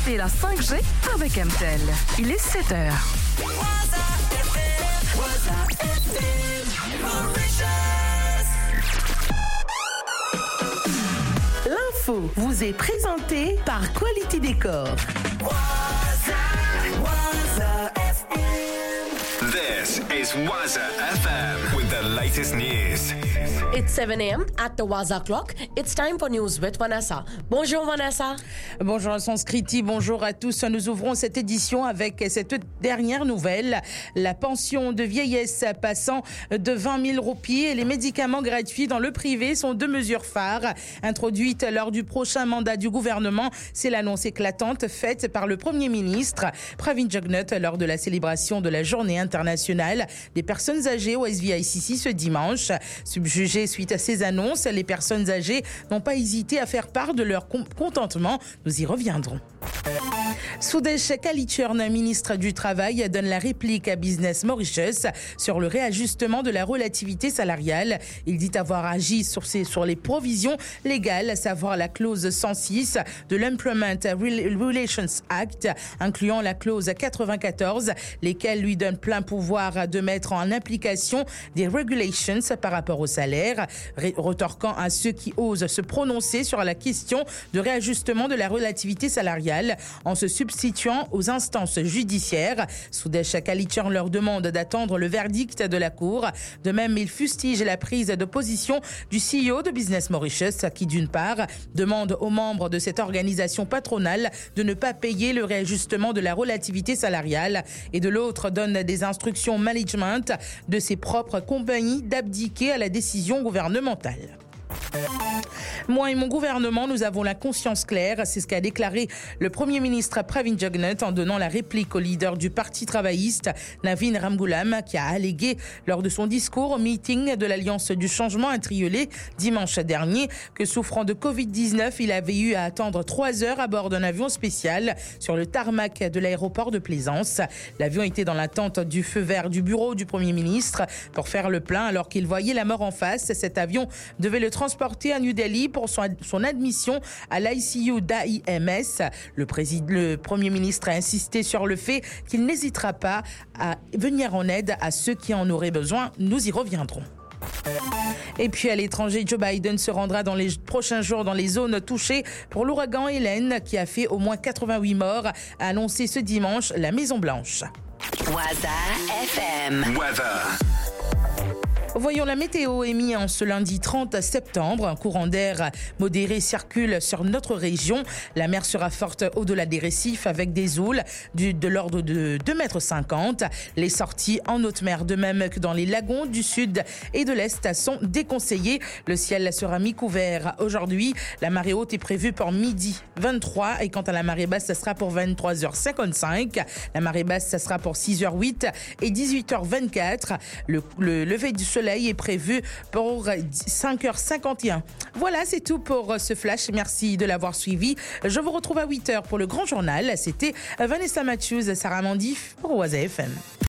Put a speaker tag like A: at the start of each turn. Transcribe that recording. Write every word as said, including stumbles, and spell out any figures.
A: Profitez la cinq G avec M T L. Il est sept heures.
B: L'info vous est présentée par Quality Decor.
C: This is Waza F M with the latest news.
D: It's seven a.m. at the Waza clock. It's time for news with Vanessa. Bonjour Vanessa.
B: Bonjour Sanskriti, bonjour à tous. Nous ouvrons cette édition avec cette dernière nouvelle. La pension de vieillesse passant de vingt mille roupies et les médicaments gratuits dans le privé sont deux mesures phares introduites lors du prochain mandat du gouvernement. C'est l'annonce éclatante faite par le Premier ministre Pravin Jugnauth lors de la célébration de la journée internationale des personnes âgées au S V I C C ce dimanche. Subjugées suite à ces annonces, les personnes âgées n'ont pas hésité à faire part de leur contentement. Nous y reviendrons. Sudesh Kalichurn, ministre du Travail, donne la réplique à Business Mauritius sur le réajustement de la relativité salariale. Il dit avoir agi sur, ses, sur les provisions légales, à savoir la clause cent six de l'Employment Relations Act, incluant la clause quatre-vingt-quatorze, lesquelles lui donnent plein pouvoir de mettre en application des regulations par rapport au salaire, retorquant à ceux qui osent se prononcer sur la question de réajustement de la relativité salariale en se substituant aux instances judiciaires. Sudesh Kalichurn leur demande d'attendre le verdict de la Cour. De même, il fustige la prise de position du C E O de Business Mauritius qui, d'une part, demande aux membres de cette organisation patronale de ne pas payer le réajustement de la relativité salariale et de l'autre donne des instructions management de ses propres compagnies d'abdiquer à la décision gouvernementale. Moi et mon gouvernement, nous avons la conscience claire, c'est ce qu'a déclaré le Premier ministre Pravin Jugnauth en donnant la réplique au leader du Parti travailliste, Navin Ramgoolam, qui a allégué lors de son discours au meeting de l'Alliance du changement intriolé dimanche dernier que souffrant de covid dix-neuf, il avait eu à attendre trois heures à bord d'un avion spécial sur le tarmac de l'aéroport de Plaisance. L'avion était dans l'attente du feu vert du bureau du Premier ministre pour faire le plein alors qu'il voyait la mort en face. Cet avion devait le transporter à New Delhi pour son, son admission à l'I C U d'A I M S. Le, président, le Premier ministre a insisté sur le fait qu'il n'hésitera pas à venir en aide à ceux qui en auraient besoin. Nous y reviendrons. Et puis à l'étranger, Joe Biden se rendra dans les prochains jours dans les zones touchées pour l'ouragan Hélène qui a fait au moins quatre-vingt-huit morts, a annoncé ce dimanche la Maison-Blanche.
E: Waza F M.
C: Weather.
B: Voyons la météo émise en ce lundi trente septembre. Un courant d'air modéré circule sur notre région. La mer sera forte au-delà des récifs avec des houles du, de l'ordre de deux mètres cinquante. Les sorties en haute mer, de même que dans les lagons du sud et de l'est, sont déconseillées. Le ciel sera mi-couvert aujourd'hui. La marée haute est prévue pour midi vingt-trois et quant à la marée basse, ça sera pour vingt-trois heures cinquante-cinq. La marée basse, ça sera pour six heures huit et dix-huit heures vingt-quatre. Le, le lever du soleil est prévu pour cinq heures cinquante et un. Voilà, c'est tout pour ce flash. Merci de l'avoir suivi. Je vous retrouve à huit heures pour le grand journal. C'était Vanessa Matthews, Sarah Mandif pour Waza F M.